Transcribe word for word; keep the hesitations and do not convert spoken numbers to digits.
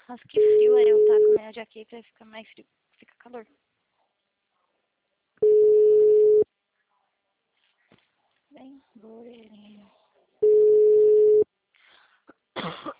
Nossa, que frio. Aí eu taco minha jaqueta e fica mais frio. Fica calor. Vem, Lorena.